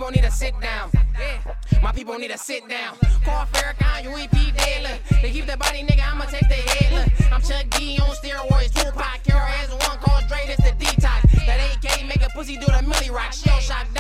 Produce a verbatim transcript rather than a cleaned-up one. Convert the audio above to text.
people need to sit down. Yeah. My people need to sit down. Call Farrakhan, U E P dead. Look. They keep the body, nigga, I'ma take the head. Look. I'm Chuck D on steroids, Tupac. Carol has one called Dre, that's the detox. That A K make a pussy do the milli rock. Shell shock.